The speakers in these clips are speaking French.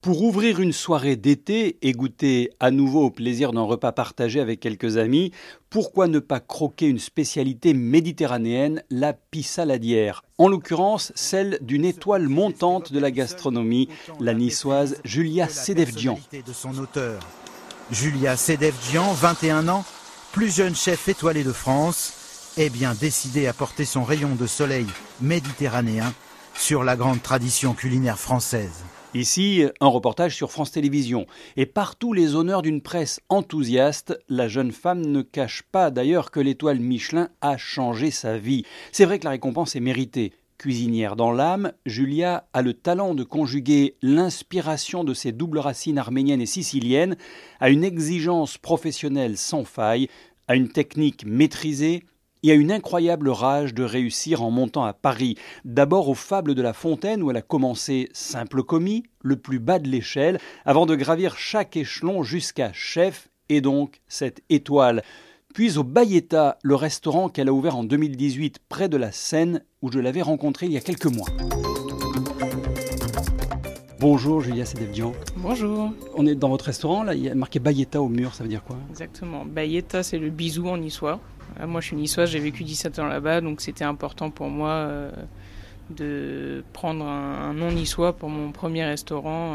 Pour ouvrir une soirée d'été et goûter à nouveau au plaisir d'un repas partagé avec quelques amis, pourquoi ne pas croquer une spécialité méditerranéenne, la pissaladière? En l'occurrence, celle d'une étoile montante de la gastronomie, la niçoise Julia Sedefdjian. Julia Sedefdjian, 21 ans, plus jeune chef étoilé de France, est bien décidée à porter son rayon de soleil méditerranéen sur la grande tradition culinaire française. Ici, un reportage sur France Télévisions. Et partout les honneurs d'une presse enthousiaste, la jeune femme ne cache pas d'ailleurs que l'étoile Michelin a changé sa vie. C'est vrai que la récompense est méritée. Cuisinière dans l'âme, Julia a le talent de conjuguer l'inspiration de ses doubles racines arméniennes et siciliennes à une exigence professionnelle sans faille, à une technique maîtrisée, il y a une incroyable rage de réussir en montant à Paris. D'abord aux Fables de la Fontaine où elle a commencé simple commis, le plus bas de l'échelle, avant de gravir chaque échelon jusqu'à chef et donc cette étoile. Puis au Bayeta, le restaurant qu'elle a ouvert en 2018 près de la Seine où je l'avais rencontré il y a quelques mois. Bonjour Julia Sedefdjian. Bonjour. On est dans votre restaurant, là, il y a marqué Bayeta au mur, ça veut dire quoi? Exactement. Bayeta, c'est le bisou en niçois. Moi, je suis niçoise, j'ai vécu 17 ans là-bas, donc c'était important pour moi de prendre un nom niçois pour mon premier restaurant.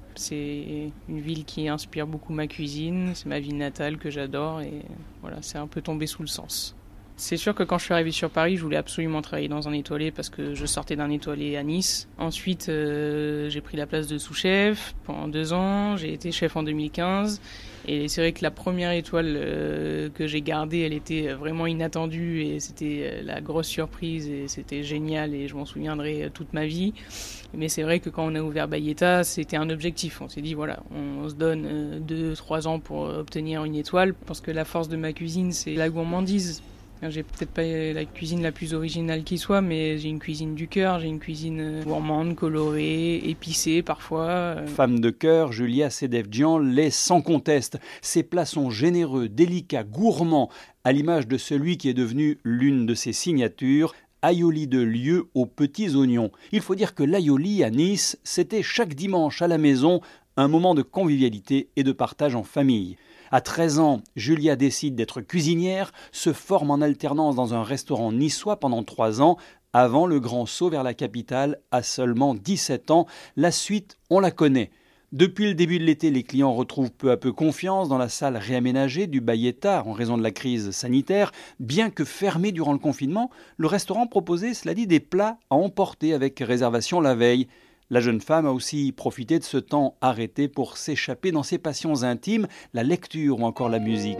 C'est une ville qui inspire beaucoup ma cuisine, c'est ma ville natale que j'adore et voilà, c'est un peu tombé sous le sens. C'est sûr que quand je suis arrivée sur Paris, je voulais absolument travailler dans un étoilé parce que je sortais d'un étoilé à Nice. Ensuite, j'ai pris la place de sous-chef pendant 2 ans. J'ai été chef en 2015. Et c'est vrai que la première étoile que j'ai gardée, elle était vraiment inattendue et c'était la grosse surprise et c'était génial et je m'en souviendrai toute ma vie. Mais c'est vrai que quand on a ouvert Bayeta, c'était un objectif. On s'est dit, voilà, on se donne 2-3 ans pour obtenir une étoile parce que la force de ma cuisine, c'est la gourmandise. J'ai peut-être pas la cuisine la plus originale qui soit, mais j'ai une cuisine du cœur, j'ai une cuisine gourmande, colorée, épicée parfois. Femme de cœur, Julia Sedefdjian l'est sans conteste. Ses plats sont généreux, délicats, gourmands, à l'image de celui qui est devenu l'une de ses signatures, aioli de lieu aux petits oignons. Il faut dire que l'aioli à Nice, c'était chaque dimanche à la maison un moment de convivialité et de partage en famille. À 13 ans, Julia décide d'être cuisinière, se forme en alternance dans un restaurant niçois pendant 3 ans, avant le grand saut vers la capitale à seulement 17 ans. La suite, on la connaît. Depuis le début de l'été, les clients retrouvent peu à peu confiance dans la salle réaménagée du Bayeta en raison de la crise sanitaire. Bien que fermé durant le confinement, le restaurant proposait, cela dit, des plats à emporter avec réservation la veille. La jeune femme a aussi profité de ce temps arrêté pour s'échapper dans ses passions intimes, la lecture ou encore la musique.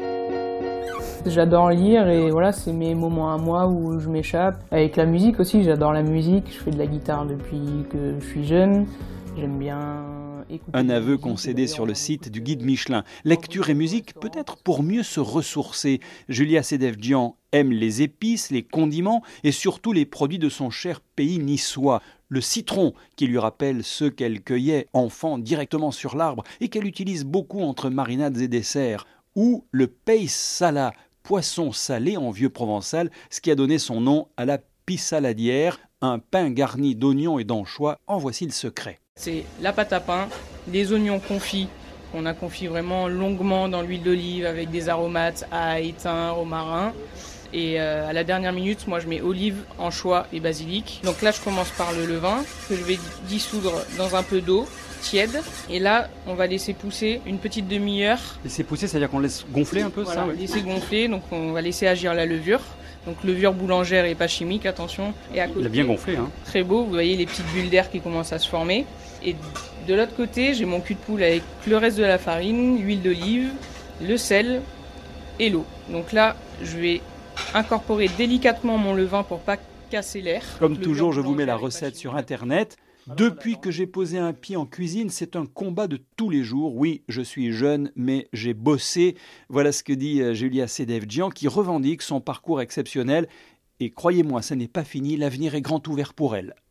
J'adore lire et voilà, c'est mes moments à moi où je m'échappe. Avec la musique aussi, j'adore la musique. Je fais de la guitare depuis que je suis jeune. J'aime bien écouter. Un aveu concédé sur le site du guide Michelin. Lecture et musique, peut-être pour mieux se ressourcer. Julia Sedefdjian aime les épices, les condiments et surtout les produits de son cher pays niçois. Le citron, qui lui rappelle ceux qu'elle cueillait enfant directement sur l'arbre et qu'elle utilise beaucoup entre marinades et desserts. Ou le peix sala, poisson salé en vieux provençal, ce qui a donné son nom à la pissaladière, un pain garni d'oignons et d'anchois. En voici le secret. C'est la pâte à pain, des oignons confits, qu'on a confit vraiment longuement dans l'huile d'olive avec des aromates, ail, thym, romarin. Et à la dernière minute, moi je mets olive, anchois et basilic. Donc là je commence par le levain que je vais dissoudre dans un peu d'eau tiède. Et là on va laisser pousser une petite demi-heure. Laisser pousser, c'est-à-dire qu'on laisse gonfler un peu, voilà, ça ouais. Laisser gonfler, donc on va laisser agir la levure. Donc levure boulangère et pas chimique, attention. Et à côté, il a bien gonflé, hein. Très beau, vous voyez les petites bulles d'air qui commencent à se former. Et de l'autre côté, j'ai mon cul de poule avec le reste de la farine, l'huile d'olive, le sel et l'eau. Donc là, je vais incorporer délicatement mon levain pour pas casser l'air. Comme toujours, je vous mets la recette sur Internet. Depuis que j'ai posé un pied en cuisine, c'est un combat de tous les jours. Oui, je suis jeune, mais j'ai bossé. Voilà ce que dit Julia Sedefdjian, qui revendique son parcours exceptionnel. Et croyez-moi, ça n'est pas fini, l'avenir est grand ouvert pour elle.